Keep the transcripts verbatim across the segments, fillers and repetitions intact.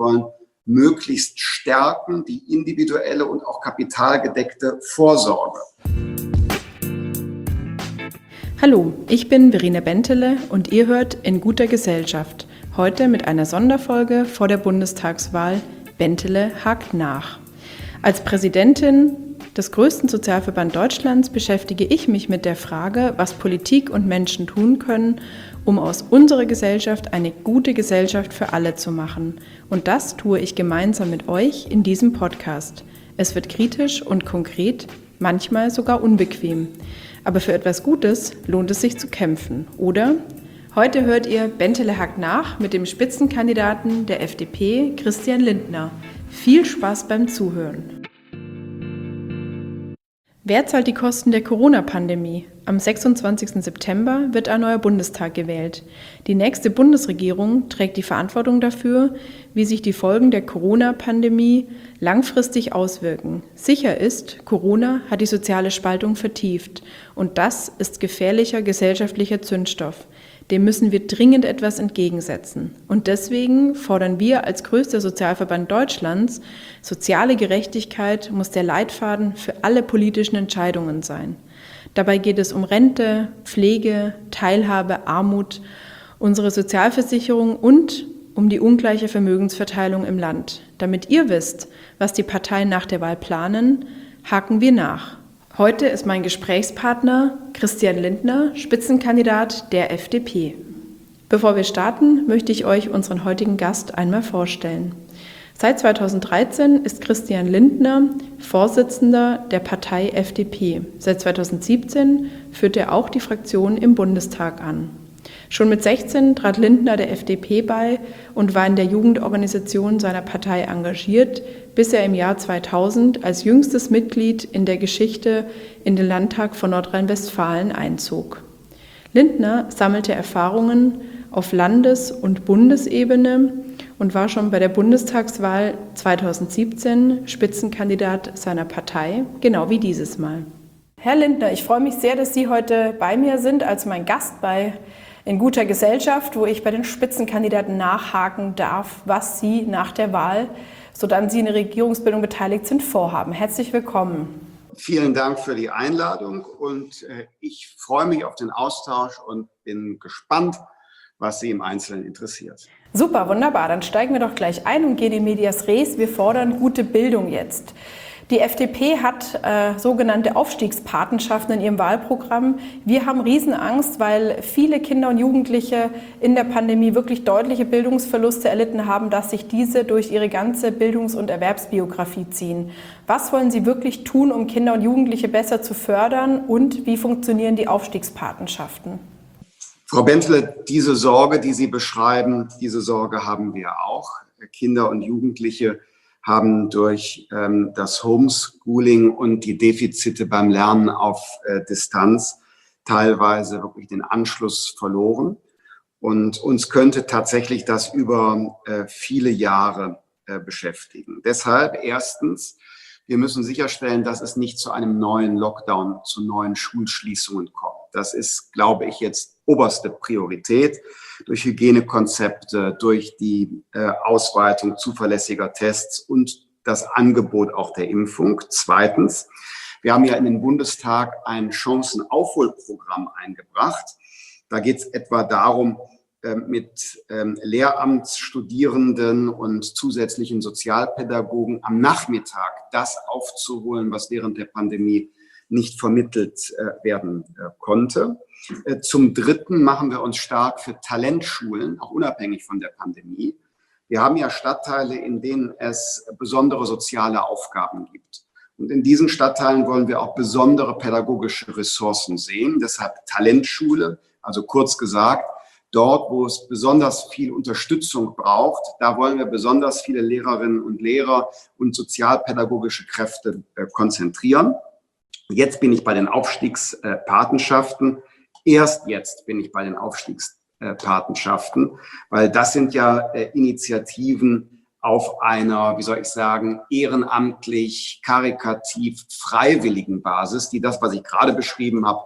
wollen möglichst stärken, die individuelle und auch kapitalgedeckte Vorsorge. Hallo, ich bin Verena Bentele und ihr hört In guter Gesellschaft. Heute mit einer Sonderfolge vor der Bundestagswahl Bentele hakt nach. Als Präsidentin des größten Sozialverbands Deutschlands beschäftige ich mich mit der Frage, was Politik und Menschen tun können, um aus unserer Gesellschaft eine gute Gesellschaft für alle zu machen. Und das tue ich gemeinsam mit euch in diesem Podcast. Es wird kritisch und konkret, manchmal sogar unbequem. Aber für etwas Gutes lohnt es sich zu kämpfen, oder? Heute hört ihr Bentele hakt nach mit dem Spitzenkandidaten der F D P, Christian Lindner. Viel Spaß beim Zuhören. Wer zahlt die Kosten der Corona-Pandemie? Am sechsundzwanzigsten September wird ein neuer Bundestag gewählt. Die nächste Bundesregierung trägt die Verantwortung dafür, wie sich die Folgen der Corona-Pandemie langfristig auswirken. Sicher ist, Corona hat die soziale Spaltung vertieft und das ist gefährlicher gesellschaftlicher Zündstoff. Dem müssen wir dringend etwas entgegensetzen. Und deswegen fordern wir als größter Sozialverband Deutschlands, soziale Gerechtigkeit muss der Leitfaden für alle politischen Entscheidungen sein. Dabei geht es um Rente, Pflege, Teilhabe, Armut, unsere Sozialversicherung und um die ungleiche Vermögensverteilung im Land. Damit ihr wisst, was die Parteien nach der Wahl planen, haken wir nach. Heute ist mein Gesprächspartner Christian Lindner, Spitzenkandidat der F D P. Bevor wir starten, möchte ich euch unseren heutigen Gast einmal vorstellen. Seit zweitausenddreizehn ist Christian Lindner Vorsitzender der Partei F D P. Seit zweitausendsiebzehn führt er auch die Fraktion im Bundestag an. Schon mit sechzehn trat Lindner der F D P bei und war in der Jugendorganisation seiner Partei engagiert, bis er im Jahr zweitausend als jüngstes Mitglied in der Geschichte in den Landtag von Nordrhein-Westfalen einzog. Lindner sammelte Erfahrungen auf Landes- und Bundesebene und war schon bei der Bundestagswahl zweitausendsiebzehn Spitzenkandidat seiner Partei, genau wie dieses Mal. Herr Lindner, ich freue mich sehr, dass Sie heute bei mir sind als mein Gast bei In guter Gesellschaft, wo ich bei den Spitzenkandidaten nachhaken darf, was Sie nach der Wahl, sodann Sie in der Regierungsbildung beteiligt sind, vorhaben. Herzlich willkommen. Vielen Dank für die Einladung und äh, ich freue mich auf den Austausch und bin gespannt, was Sie im Einzelnen interessiert. Super, wunderbar. Dann steigen wir doch gleich ein und gehen in medias res. Wir fordern gute Bildung jetzt. Die F D P hat äh, sogenannte Aufstiegspatenschaften in ihrem Wahlprogramm. Wir haben Riesenangst, weil viele Kinder und Jugendliche in der Pandemie wirklich deutliche Bildungsverluste erlitten haben, dass sich diese durch ihre ganze Bildungs- und Erwerbsbiografie ziehen. Was wollen Sie wirklich tun, um Kinder und Jugendliche besser zu fördern und wie funktionieren die Aufstiegspatenschaften? Frau Bentele, diese Sorge, die Sie beschreiben, diese Sorge haben wir auch. Kinder und Jugendliche haben durch ähm, das Homeschooling und die Defizite beim Lernen auf äh, Distanz teilweise wirklich den Anschluss verloren. Und uns könnte tatsächlich das über äh, viele Jahre äh, beschäftigen. Deshalb erstens, wir müssen sicherstellen, dass es nicht zu einem neuen Lockdown, zu neuen Schulschließungen kommt. Das ist, glaube ich, jetzt oberste Priorität durch Hygienekonzepte, durch die äh, Ausweitung zuverlässiger Tests und das Angebot auch der Impfung. Zweitens, wir haben ja in den Bundestag ein Chancenaufholprogramm eingebracht. Da geht es etwa darum, äh, mit ähm, Lehramtsstudierenden und zusätzlichen Sozialpädagogen am Nachmittag das aufzuholen, was während der Pandemie nicht vermittelt äh, werden äh, konnte. Äh, zum Dritten machen wir uns stark für Talentschulen, auch unabhängig von der Pandemie. Wir haben ja Stadtteile, in denen es besondere soziale Aufgaben gibt. Und in diesen Stadtteilen wollen wir auch besondere pädagogische Ressourcen sehen. Deshalb Talentschule, also kurz gesagt, dort, wo es besonders viel Unterstützung braucht, da wollen wir besonders viele Lehrerinnen und Lehrer und sozialpädagogische Kräfte äh, konzentrieren. Jetzt bin ich bei den Aufstiegspatenschaften. Erst jetzt bin ich bei den Aufstiegspatenschaften, weil das sind ja Initiativen auf einer, wie soll ich sagen, ehrenamtlich, karitativ, freiwilligen Basis, die das, was ich gerade beschrieben habe,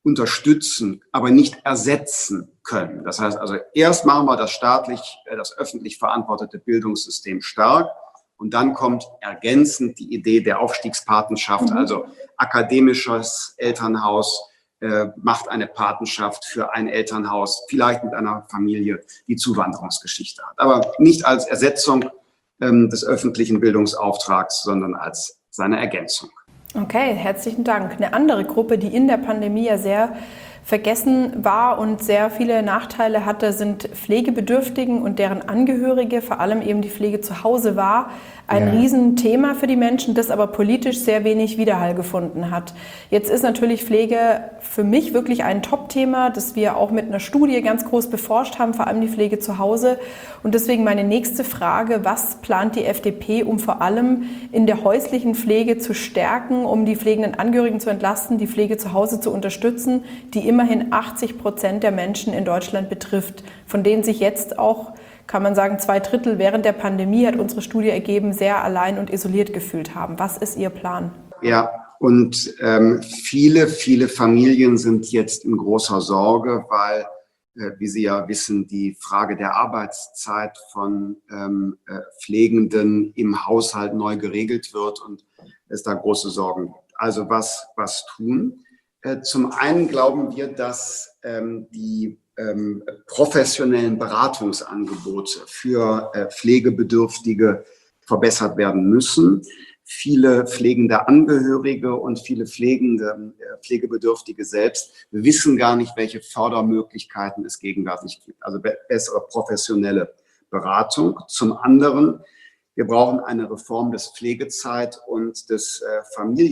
unterstützen, aber nicht ersetzen können. Das heißt also, erst machen wir das staatlich, das öffentlich verantwortete Bildungssystem stark und dann kommt ergänzend die Idee der Aufstiegspatenschaft, mhm. also akademisches Elternhaus äh, macht eine Patenschaft für ein Elternhaus, vielleicht mit einer Familie, die Zuwanderungsgeschichte hat, aber nicht als Ersetzung ähm, des öffentlichen Bildungsauftrags, sondern als seine Ergänzung. Okay, herzlichen Dank. Eine andere Gruppe, die in der Pandemie ja sehr vergessen war und sehr viele Nachteile hatte, sind Pflegebedürftigen und deren Angehörige, vor allem eben die Pflege zu Hause war ein ja. Riesenthema für die Menschen, das aber politisch sehr wenig Widerhall gefunden hat. Jetzt ist natürlich Pflege für mich wirklich ein Top-Thema, das wir auch mit einer Studie ganz groß beforscht haben, vor allem die Pflege zu Hause. Und deswegen meine nächste Frage, was plant die F D P, um vor allem in der häuslichen Pflege zu stärken, um die pflegenden Angehörigen zu entlasten, die Pflege zu Hause zu unterstützen, die immerhin achtzig Prozent der Menschen in Deutschland betrifft, von denen sich jetzt auch, kann man sagen, zwei Drittel während der Pandemie, hat unsere Studie ergeben, sehr allein und isoliert gefühlt haben. Was ist Ihr Plan? Ja, und ähm, viele, viele Familien sind jetzt in großer Sorge, weil, äh, wie Sie ja wissen, die Frage der Arbeitszeit von ähm, äh, Pflegenden im Haushalt neu geregelt wird und es da große Sorgen gibt. Also was, was tun? Äh, zum einen glauben wir, dass ähm, die ähm, professionellen Beratungsangebote für äh, Pflegebedürftige verbessert werden müssen. Viele pflegende Angehörige und viele pflegende, äh, Pflegebedürftige selbst wissen gar nicht, welche Fördermöglichkeiten es gegenwärtig gibt. Also be- bessere professionelle Beratung. Zum anderen, wir brauchen eine Reform des Pflegezeit- und des äh,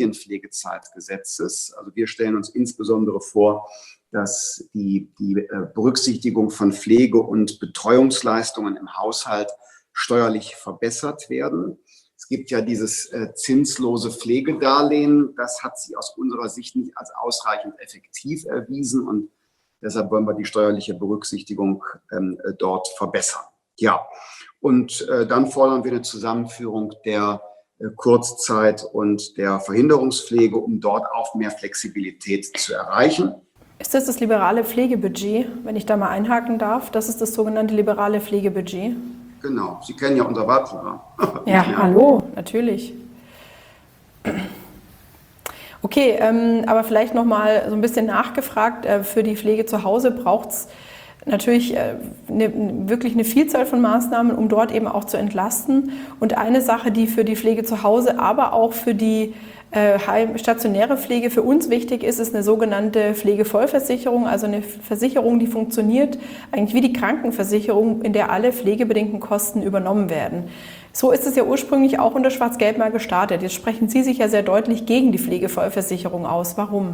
Familienpflegezeitgesetzes. Also wir stellen uns insbesondere vor, dass die, die äh, Berücksichtigung von Pflege- und Betreuungsleistungen im Haushalt steuerlich verbessert werden. Es gibt ja dieses äh, zinslose Pflegedarlehen. Das hat sich aus unserer Sicht nicht als ausreichend effektiv erwiesen und deshalb wollen wir die steuerliche Berücksichtigung ähm, äh, dort verbessern. Ja, und äh, dann fordern wir eine Zusammenführung der äh, Kurzzeit- und der Verhinderungspflege, um dort auch mehr Flexibilität zu erreichen. Ist das das liberale Pflegebudget, wenn ich da mal einhaken darf? Das ist das sogenannte liberale Pflegebudget. Genau, Sie kennen ja unser Wahlprogramm. Ja, ja, hallo, natürlich. Okay, ähm, aber vielleicht noch mal so ein bisschen nachgefragt, äh, für die Pflege zu Hause braucht es natürlich äh, ne, wirklich eine Vielzahl von Maßnahmen, um dort eben auch zu entlasten. Und eine Sache, die für die Pflege zu Hause, aber auch für die äh, heim, stationäre Pflege für uns wichtig ist, ist eine sogenannte Pflegevollversicherung, also eine Versicherung, die funktioniert eigentlich wie die Krankenversicherung, in der alle pflegebedingten Kosten übernommen werden. So ist es ja ursprünglich auch unter Schwarz-Gelb mal gestartet. Jetzt sprechen Sie sich ja sehr deutlich gegen die Pflegevollversicherung aus. Warum?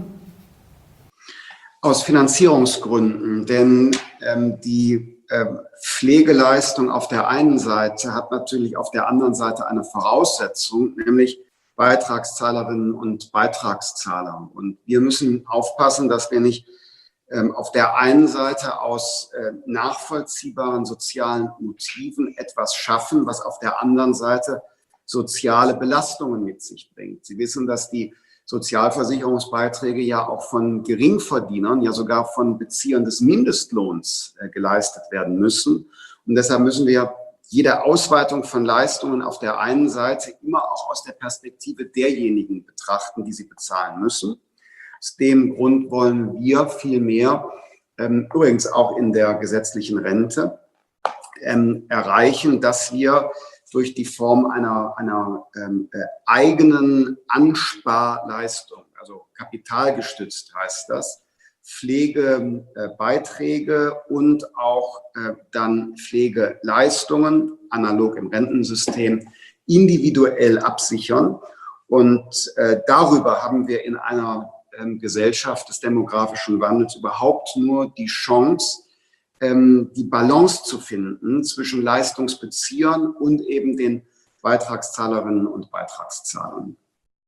Aus Finanzierungsgründen, denn ähm, die ähm, Pflegeleistung auf der einen Seite hat natürlich auf der anderen Seite eine Voraussetzung, nämlich Beitragszahlerinnen und Beitragszahler. Und wir müssen aufpassen, dass wir nicht ähm, auf der einen Seite aus äh, nachvollziehbaren sozialen Motiven etwas schaffen, was auf der anderen Seite soziale Belastungen mit sich bringt. Sie wissen, dass die Sozialversicherungsbeiträge ja auch von Geringverdienern, ja sogar von Beziehern des Mindestlohns äh, geleistet werden müssen. Und deshalb müssen wir jede Ausweitung von Leistungen auf der einen Seite immer auch aus der Perspektive derjenigen betrachten, die sie bezahlen müssen. Aus dem Grund wollen wir vielmehr, ähm, übrigens auch in der gesetzlichen Rente, ähm, erreichen, dass wir durch die Form einer, einer ähm, äh, eigenen Ansparleistung, also kapitalgestützt heißt das, Pflegebeiträge äh, und auch äh, dann Pflegeleistungen, analog im Rentensystem, individuell absichern. Und äh, darüber haben wir in einer ähm, Gesellschaft des demografischen Wandels überhaupt nur die Chance, ähm, die Balance zu finden zwischen Leistungsbeziehern und eben den Beitragszahlerinnen und Beitragszahlern.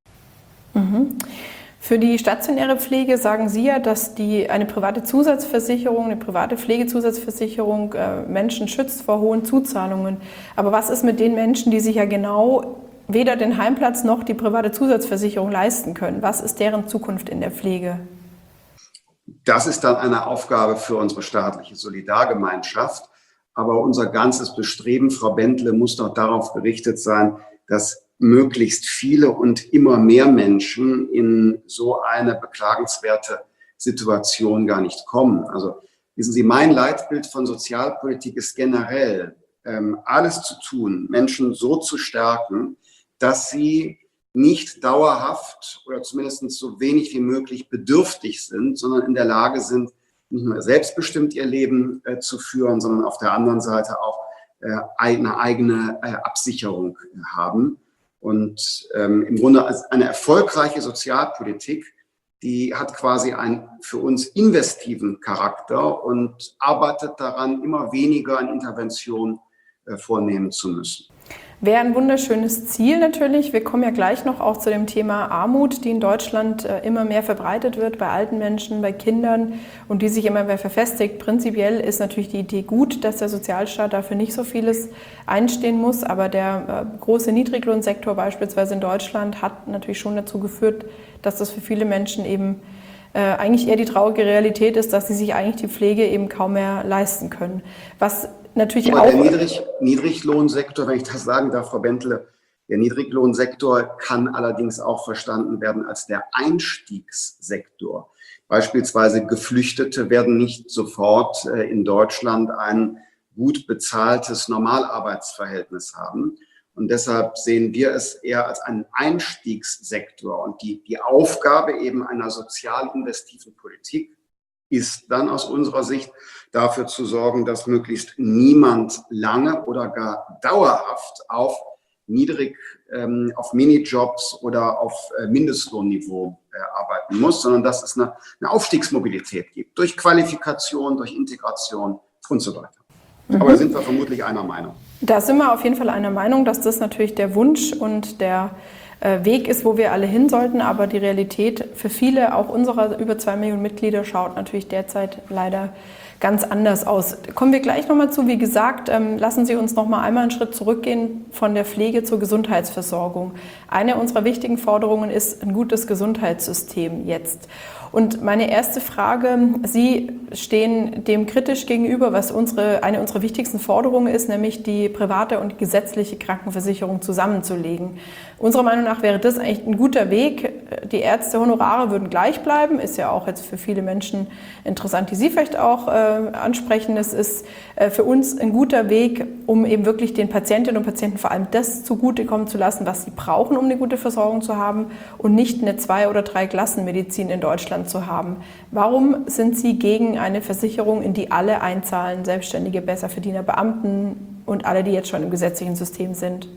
Mhm. Für die stationäre Pflege sagen Sie ja, dass die eine private Zusatzversicherung, eine private Pflegezusatzversicherung äh, Menschen schützt vor hohen Zuzahlungen. Aber was ist mit den Menschen, die sich ja genau weder den Heimplatz noch die private Zusatzversicherung leisten können? Was ist deren Zukunft in der Pflege? das ist dann eine Aufgabe für unsere staatliche Solidargemeinschaft. Aber unser ganzes Bestreben, Frau Bentle, muss doch darauf gerichtet sein, dass möglichst viele und immer mehr Menschen in so eine beklagenswerte Situation gar nicht kommen. Also wissen Sie, mein Leitbild von Sozialpolitik ist generell, ähm, alles zu tun, Menschen so zu stärken, dass sie nicht dauerhaft oder zumindest so wenig wie möglich bedürftig sind, sondern in der Lage sind, nicht nur selbstbestimmt ihr Leben äh, zu führen, sondern auf der anderen Seite auch äh, eine eigene äh, Absicherung haben. Und ähm, im Grunde eine erfolgreiche Sozialpolitik, die hat quasi einen für uns investiven Charakter und arbeitet daran, immer weniger an Intervention äh, vornehmen zu müssen. Wäre ein wunderschönes Ziel natürlich. Wir kommen ja gleich noch auch zu dem Thema Armut, die in Deutschland immer mehr verbreitet wird, bei alten Menschen, bei Kindern und die sich immer mehr verfestigt. Prinzipiell ist natürlich die Idee gut, dass der Sozialstaat dafür nicht so vieles einstehen muss, aber der große Niedriglohnsektor beispielsweise in Deutschland hat natürlich schon dazu geführt, dass das für viele Menschen eben äh, eigentlich eher die traurige Realität ist, dass sie sich eigentlich die Pflege eben kaum mehr leisten können. Was natürlich Aber auch der Niedrig, Niedriglohnsektor, wenn ich das sagen darf, Frau Bentle, der Niedriglohnsektor kann allerdings auch verstanden werden als der Einstiegssektor. Beispielsweise Geflüchtete werden nicht sofort äh, in Deutschland ein gut bezahltes Normalarbeitsverhältnis haben. Und deshalb sehen wir es eher als einen Einstiegssektor. Und die, die Aufgabe eben einer sozial investiven Politik ist dann aus unserer Sicht dafür zu sorgen, dass möglichst niemand lange oder gar dauerhaft auf niedrig, ähm, auf Minijobs oder auf äh, Mindestlohnniveau äh, arbeiten muss, sondern dass es eine, eine Aufstiegsmobilität gibt, durch Qualifikation, durch Integration und so weiter. Mhm. Aber da sind wir vermutlich einer Meinung. Da sind wir auf jeden Fall einer Meinung, dass das natürlich der Wunsch und der äh, Weg ist, wo wir alle hin sollten. Aber die Realität für viele, auch unserer über zwei Millionen Mitglieder, schaut natürlich derzeit leider ganz anders aus. Kommen wir gleich nochmal zu. Wie gesagt, ähm, lassen Sie uns noch mal einmal einen Schritt zurückgehen von der Pflege zur Gesundheitsversorgung. Eine unserer wichtigen Forderungen ist ein gutes Gesundheitssystem jetzt. Und meine erste Frage, Sie stehen dem kritisch gegenüber, was unsere, eine unserer wichtigsten Forderungen ist, nämlich die private und gesetzliche Krankenversicherung zusammenzulegen. Unserer Meinung nach wäre das eigentlich ein guter Weg. Die Ärztehonorare würden gleich bleiben, ist ja auch jetzt für viele Menschen interessant, die Sie vielleicht auch äh, ansprechen. Es ist äh, für uns ein guter Weg, um eben wirklich den Patientinnen und Patienten vor allem das zugutekommen zu lassen, was sie brauchen, um eine gute Versorgung zu haben und nicht eine Zwei- oder Drei-Klassen-Medizin in Deutschland zu haben. Warum sind Sie gegen eine Versicherung, in die alle einzahlen, Selbstständige, Besserverdiener, Beamten und alle, die jetzt schon im gesetzlichen System sind?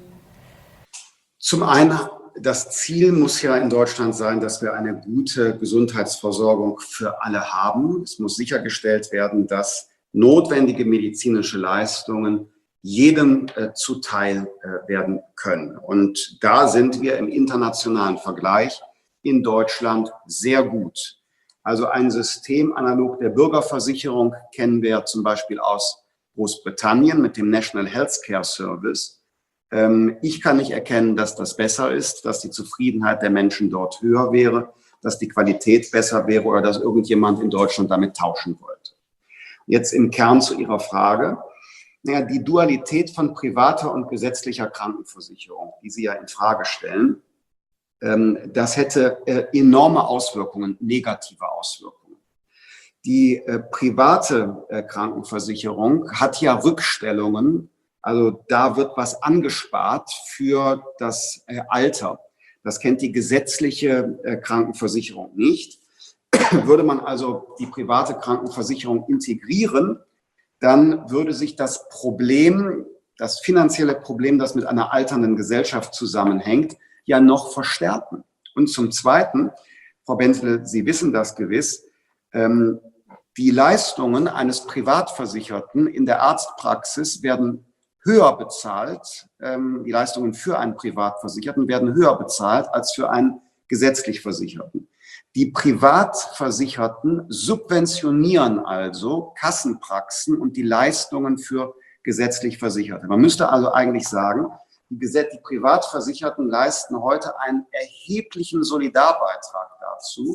Zum einen, das Ziel muss ja in Deutschland sein, dass wir eine gute Gesundheitsversorgung für alle haben. Es muss sichergestellt werden, dass notwendige medizinische Leistungen jedem äh, zuteil äh, werden können. Und da sind wir im internationalen Vergleich in Deutschland sehr gut. Also ein System analog der Bürgerversicherung kennen wir zum Beispiel aus Großbritannien mit dem National Healthcare Service. Ähm, ich kann nicht erkennen, dass das besser ist, dass die Zufriedenheit der Menschen dort höher wäre, dass die Qualität besser wäre oder dass irgendjemand in Deutschland damit tauschen wollte. Jetzt im Kern zu Ihrer Frage. Naja, die Dualität von privater und gesetzlicher Krankenversicherung, die Sie ja in Frage stellen, das hätte enorme Auswirkungen, negative Auswirkungen. Die äh, private äh, Krankenversicherung hat ja Rückstellungen, also da wird was angespart für das äh, Alter. Das kennt die gesetzliche äh, Krankenversicherung nicht. Würde man also die private Krankenversicherung integrieren, dann würde sich das Problem, das finanzielle Problem, das mit einer alternden Gesellschaft zusammenhängt, ja noch verstärken. Und zum Zweiten, Frau Bentle, Sie wissen das gewiss, ähm, die Leistungen eines Privatversicherten in der Arztpraxis werden höher bezahlt, ähm, die Leistungen für einen Privatversicherten werden höher bezahlt als für einen gesetzlich Versicherten. Die Privatversicherten subventionieren also Kassenpraxen und die Leistungen für gesetzlich Versicherte. Man müsste also eigentlich sagen, Die, Gesetz-, die Privatversicherten leisten heute einen erheblichen Solidarbeitrag dazu,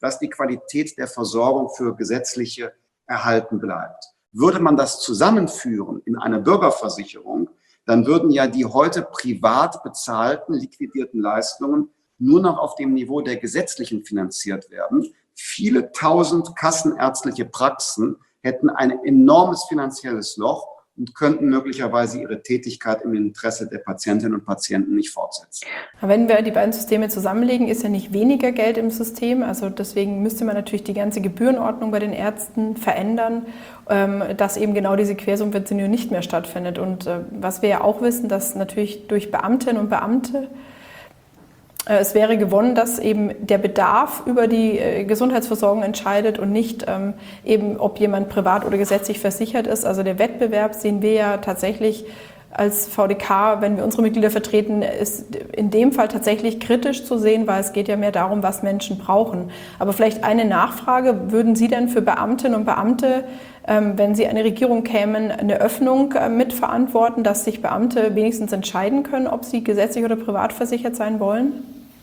dass die Qualität der Versorgung für Gesetzliche erhalten bleibt. Würde man das zusammenführen in eine Bürgerversicherung, dann würden ja die heute privat bezahlten, liquidierten Leistungen nur noch auf dem Niveau der gesetzlichen finanziert werden. Viele tausend kassenärztliche Praxen hätten ein enormes finanzielles Loch und könnten möglicherweise ihre Tätigkeit im Interesse der Patientinnen und Patienten nicht fortsetzen. Wenn wir die beiden Systeme zusammenlegen, ist ja nicht weniger Geld im System. Also deswegen müsste man natürlich die ganze Gebührenordnung bei den Ärzten verändern, dass eben genau diese Quersubventionierung nicht mehr stattfindet. Und was wir ja auch wissen, dass natürlich durch Beamtinnen und Beamte es wäre gewonnen, dass eben der Bedarf über die Gesundheitsversorgung entscheidet und nicht ähm, eben, ob jemand privat oder gesetzlich versichert ist. Also der Wettbewerb sehen wir ja tatsächlich als V D K, wenn wir unsere Mitglieder vertreten, ist in dem Fall tatsächlich kritisch zu sehen, weil es geht ja mehr darum, was Menschen brauchen. Aber vielleicht eine Nachfrage, würden Sie denn für Beamtinnen und Beamte, ähm, wenn Sie an die Regierung kämen, eine Öffnung äh, mitverantworten, dass sich Beamte wenigstens entscheiden können, ob sie gesetzlich oder privat versichert sein wollen?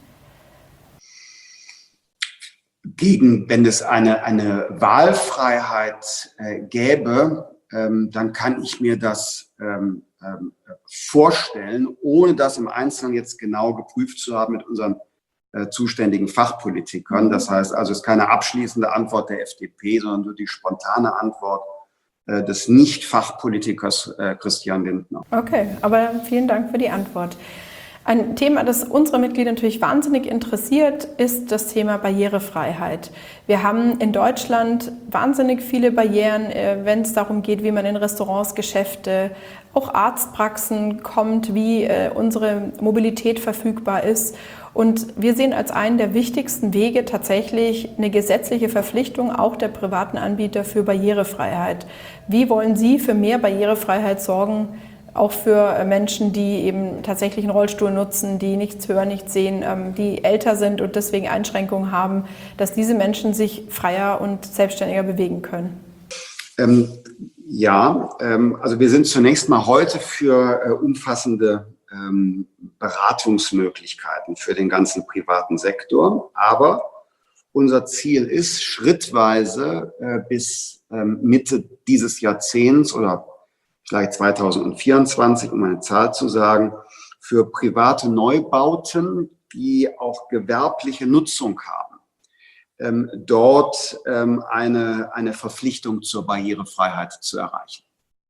Gegen, wenn es eine, eine Wahlfreiheit äh, gäbe, ähm, dann kann ich mir das ähm, ähm, vorstellen, ohne das im Einzelnen jetzt genau geprüft zu haben mit unseren äh, zuständigen Fachpolitikern. Das heißt also, es ist keine abschließende Antwort der F D P, sondern nur die spontane Antwort äh, des Nicht-Fachpolitikers äh, Christian Lindner. Okay, aber vielen Dank für die Antwort. Ein Thema, das unsere Mitglieder natürlich wahnsinnig interessiert, ist das Thema Barrierefreiheit. Wir haben in Deutschland wahnsinnig viele Barrieren, wenn es darum geht, wie man in Restaurants, Geschäfte, auch Arztpraxen kommt, wie unsere Mobilität verfügbar ist. Und wir sehen als einen der wichtigsten Wege tatsächlich eine gesetzliche Verpflichtung auch der privaten Anbieter für Barrierefreiheit. Wie wollen Sie für mehr Barrierefreiheit sorgen, auch für Menschen, die eben tatsächlich einen Rollstuhl nutzen, die nichts hören, nichts sehen, die älter sind und deswegen Einschränkungen haben, dass diese Menschen sich freier und selbstständiger bewegen können? Ähm, ja, ähm, also wir sind zunächst mal heute für äh, umfassende ähm, Beratungsmöglichkeiten für den ganzen privaten Sektor. Aber unser Ziel ist, schrittweise äh, bis ähm, Mitte dieses Jahrzehnts oder vielleicht zweitausendvierundzwanzig, um eine Zahl zu sagen, für private Neubauten, die auch gewerbliche Nutzung haben, ähm, dort ähm, eine, eine Verpflichtung zur Barrierefreiheit zu erreichen.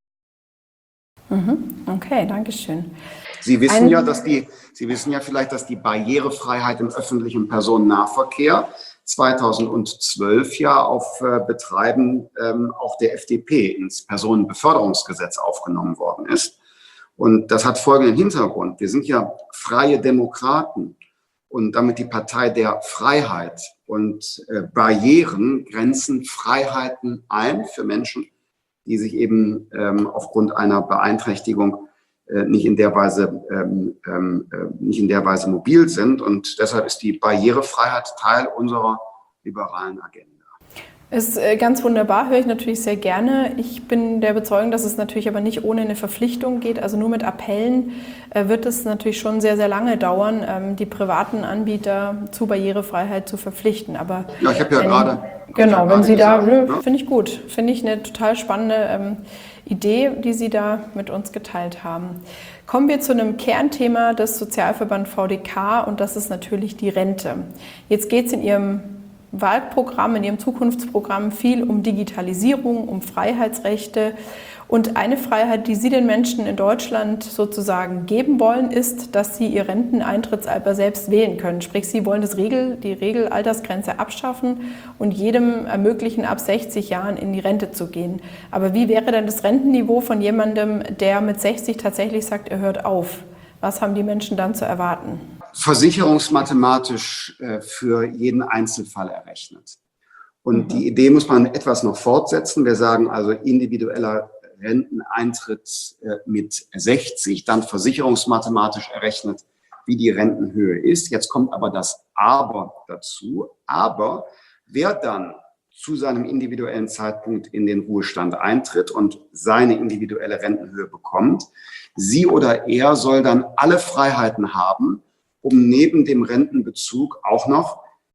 Okay, danke schön. Sie wissen Ein ja, dass die, Sie wissen ja vielleicht, dass die Barrierefreiheit im öffentlichen Personennahverkehr zweitausendzwölf ja auf äh, Betreiben ähm, auch der F D P ins Personenbeförderungsgesetz aufgenommen worden ist. Und das hat folgenden Hintergrund. Wir sind ja freie Demokraten und damit die Partei der Freiheit. Und äh, Barrieren grenzen Freiheiten ein für Menschen, die sich eben ähm, aufgrund einer Beeinträchtigung äh, nicht in der Weise ähm, äh, nicht in der Weise mobil sind. Und deshalb ist die Barrierefreiheit Teil unserer liberalen Agenda. Ist ganz wunderbar, höre ich natürlich sehr gerne. Ich bin der Überzeugung, dass es natürlich aber nicht ohne eine Verpflichtung geht. Also nur mit Appellen äh, wird es natürlich schon sehr, sehr lange dauern, ähm, die privaten Anbieter zu Barrierefreiheit zu verpflichten. Aber ja, ich habe ja wenn, gerade. Genau, ja wenn Sie da, gesagt, ne? finde ich gut. Finde ich eine total spannende ähm, Idee, die Sie da mit uns geteilt haben. Kommen wir zu einem Kernthema des Sozialverband V D K und das ist natürlich die Rente. Jetzt geht es in Ihrem Wahlprogramm, in Ihrem Zukunftsprogramm viel um Digitalisierung, um Freiheitsrechte. Und eine Freiheit, die Sie den Menschen in Deutschland sozusagen geben wollen, ist, dass sie ihr Renteneintrittsalter selbst wählen können. Sprich, Sie wollen das Regel, die Regelaltersgrenze abschaffen und jedem ermöglichen, ab sechzig Jahren in die Rente zu gehen. Aber wie wäre denn das Rentenniveau von jemandem, der mit sechzig tatsächlich sagt, er hört auf? Was haben die Menschen dann zu erwarten? Versicherungsmathematisch äh, für jeden Einzelfall errechnet. Und mhm. die Idee muss man etwas noch fortsetzen. Wir sagen also individueller Renteneintritt äh, mit sechzig, dann versicherungsmathematisch errechnet, wie die Rentenhöhe ist. Jetzt kommt aber das Aber dazu. Aber wer dann zu seinem individuellen Zeitpunkt in den Ruhestand eintritt und seine individuelle Rentenhöhe bekommt, sie oder er soll dann alle Freiheiten haben, um neben dem Rentenbezug auch noch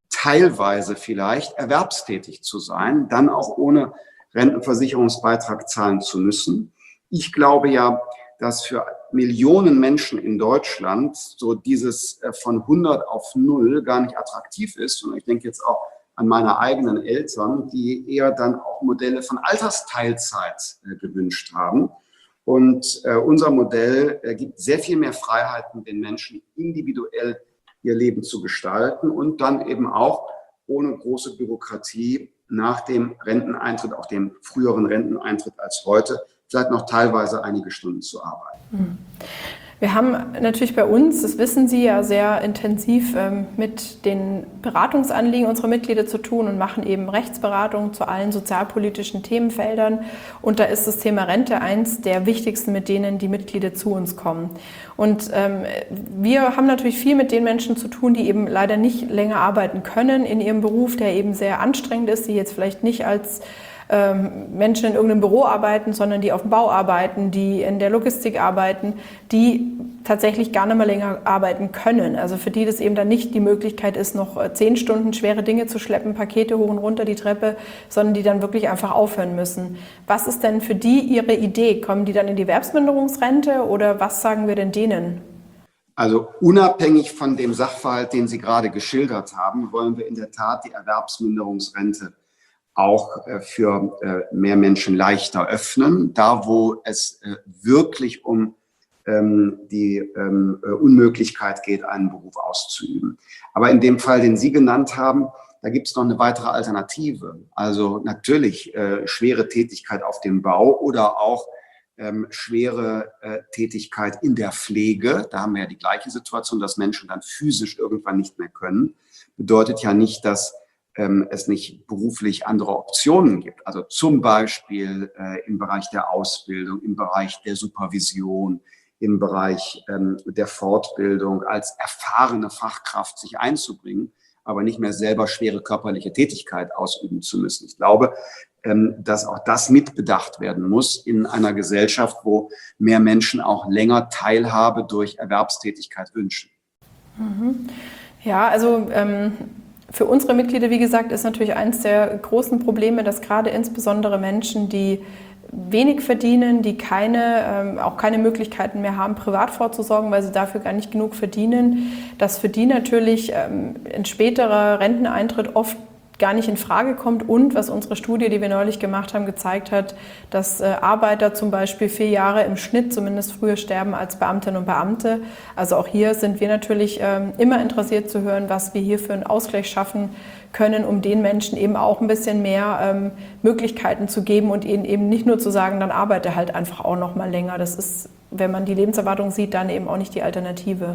teilweise vielleicht erwerbstätig zu sein, dann auch ohne Rentenversicherungsbeitrag zahlen zu müssen. Ich glaube ja, dass für Millionen Menschen in Deutschland so dieses von hundert auf null gar nicht attraktiv ist. Und ich denke jetzt auch an meine eigenen Eltern, die eher dann auch Modelle von Altersteilzeit äh, gewünscht haben. Und äh, unser Modell äh, gibt sehr viel mehr Freiheiten, den Menschen individuell ihr Leben zu gestalten und dann eben auch ohne große Bürokratie nach dem Renteneintritt, auch dem früheren Renteneintritt als heute, vielleicht noch teilweise einige Stunden zu arbeiten. Wir haben natürlich bei uns, das wissen Sie ja, sehr intensiv ähm, mit den Beratungsanliegen unserer Mitglieder zu tun und machen eben Rechtsberatung zu allen sozialpolitischen Themenfeldern. Und da ist das Thema Rente eins der wichtigsten, mit denen die Mitglieder zu uns kommen. Und ähm, wir haben natürlich viel mit den Menschen zu tun, die eben leider nicht länger arbeiten können in ihrem Beruf, der eben sehr anstrengend ist, die jetzt vielleicht nicht als Menschen in irgendeinem Büro arbeiten, sondern die auf dem Bau arbeiten, die in der Logistik arbeiten, die tatsächlich gar nicht mehr länger arbeiten können. Also für die das eben dann nicht die Möglichkeit ist, noch zehn Stunden schwere Dinge zu schleppen, Pakete hoch und runter die Treppe, sondern die dann wirklich einfach aufhören müssen. Was ist denn für die Ihre Idee? Kommen die dann in die Erwerbsminderungsrente oder was sagen wir denn denen? Also unabhängig von dem Sachverhalt, den Sie gerade geschildert haben, wollen wir in der Tat die Erwerbsminderungsrente auch für mehr Menschen leichter öffnen, da wo es wirklich um die Unmöglichkeit geht, einen Beruf auszuüben. Aber in dem Fall, den Sie genannt haben, da gibt es noch eine weitere Alternative. Also natürlich schwere Tätigkeit auf dem Bau oder auch schwere Tätigkeit in der Pflege. Da haben wir ja die gleiche Situation, dass Menschen dann physisch irgendwann nicht mehr können. Bedeutet ja nicht, dass es nicht beruflich andere Optionen gibt. Also zum Beispiel äh, im Bereich der Ausbildung, im Bereich der Supervision, im Bereich ähm, der Fortbildung als erfahrene Fachkraft sich einzubringen, aber nicht mehr selber schwere körperliche Tätigkeit ausüben zu müssen. Ich glaube, ähm, dass auch das mitbedacht werden muss in einer Gesellschaft, wo mehr Menschen auch länger Teilhabe durch Erwerbstätigkeit wünschen. Mhm. Ja, also ähm für unsere Mitglieder, wie gesagt, ist natürlich eines der großen Probleme, dass gerade insbesondere Menschen, die wenig verdienen, die keine, ähm, auch keine Möglichkeiten mehr haben, privat vorzusorgen, weil sie dafür gar nicht genug verdienen, dass für die natürlich ähm, ein späterer Renteneintritt oft gar nicht in Frage kommt und was unsere Studie, die wir neulich gemacht haben, gezeigt hat, dass äh, Arbeiter zum Beispiel vier Jahre im Schnitt zumindest früher sterben als Beamtinnen und Beamte. Also auch hier sind wir natürlich ähm, immer interessiert zu hören, was wir hier für einen Ausgleich schaffen können, um den Menschen eben auch ein bisschen mehr ähm, Möglichkeiten zu geben und ihnen eben nicht nur zu sagen, dann arbeite halt einfach auch noch mal länger. Das ist, wenn man die Lebenserwartung sieht, dann eben auch nicht die Alternative.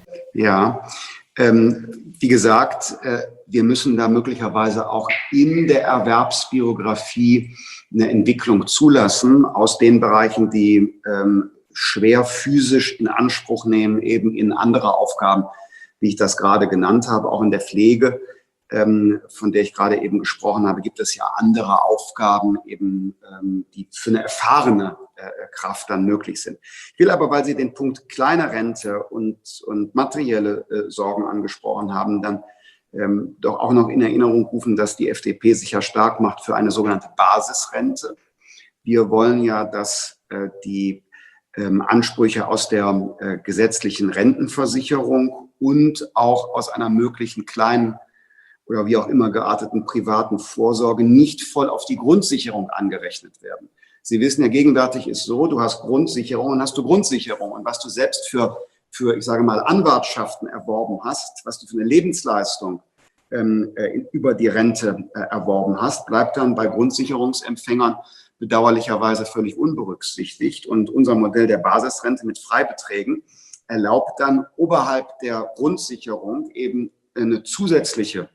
Ja, ähm, wie gesagt, äh, wir müssen da möglicherweise auch in der Erwerbsbiografie eine Entwicklung zulassen aus den Bereichen, die ähm, schwer physisch in Anspruch nehmen, eben in andere Aufgaben, wie ich das gerade genannt habe, auch in der Pflege, ähm, von der ich gerade eben gesprochen habe, gibt es ja andere Aufgaben, eben, ähm, die für eine erfahrene äh, Kraft dann möglich sind. Ich will aber, weil Sie den Punkt kleine Rente und, und materielle äh, Sorgen angesprochen haben, dann ähm, doch auch noch in Erinnerung rufen, dass die F D P sich ja stark macht für eine sogenannte Basisrente. Wir wollen ja, dass äh, die ähm, Ansprüche aus der äh, gesetzlichen Rentenversicherung und auch aus einer möglichen kleinen oder wie auch immer gearteten privaten Vorsorge nicht voll auf die Grundsicherung angerechnet werden. Sie wissen ja, gegenwärtig ist so, du hast Grundsicherung und hast du Grundsicherung. Und was du selbst für, für ich sage mal, Anwartschaften erworben hast, was du für eine Lebensleistung ähm, äh, über die Rente äh, erworben hast, bleibt dann bei Grundsicherungsempfängern bedauerlicherweise völlig unberücksichtigt. Und unser Modell der Basisrente mit Freibeträgen erlaubt dann oberhalb der Grundsicherung eben eine zusätzliche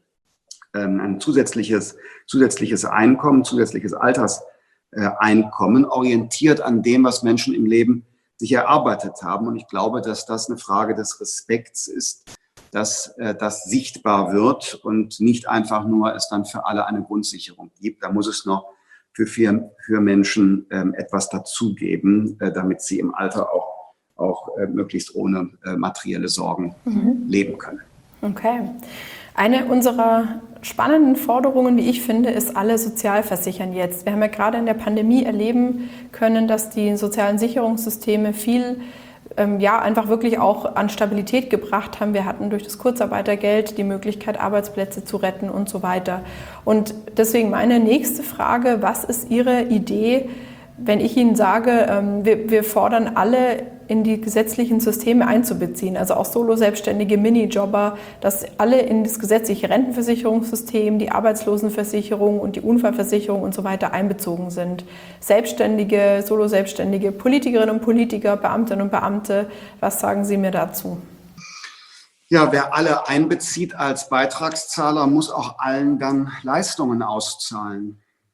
ein zusätzliches, zusätzliches Einkommen, zusätzliches Alterseinkommen, orientiert an dem, was Menschen im Leben sich erarbeitet haben. Und ich glaube, dass das eine Frage des Respekts ist, dass das sichtbar wird und nicht einfach nur es dann für alle eine Grundsicherung gibt. Da muss es noch für, für, für Menschen etwas dazugeben, damit sie im Alter auch, auch möglichst ohne materielle Sorgen mhm. leben können. Okay. Eine unserer spannenden Forderungen, wie ich finde, ist alle sozialversichern jetzt. Wir haben ja gerade in der Pandemie erleben können, dass die sozialen Sicherungssysteme viel ähm, ja, einfach wirklich auch an Stabilität gebracht haben. Wir hatten durch das Kurzarbeitergeld die Möglichkeit, Arbeitsplätze zu retten und so weiter. Und deswegen meine nächste Frage, was ist Ihre Idee, wenn ich Ihnen sage, ähm, wir, wir fordern alle in die gesetzlichen Systeme einzubeziehen, also auch Solo-Selbstständige, Minijobber, dass alle in das gesetzliche Rentenversicherungssystem, die Arbeitslosenversicherung und die Unfallversicherung und so weiter einbezogen sind. Selbstständige, Solo-Selbstständige, Politikerinnen und Politiker, Beamtinnen und Beamte, was sagen Sie mir dazu? Ja, wer alle einbezieht als Beitragszahler, muss auch allen dann Leistungen auszahlen.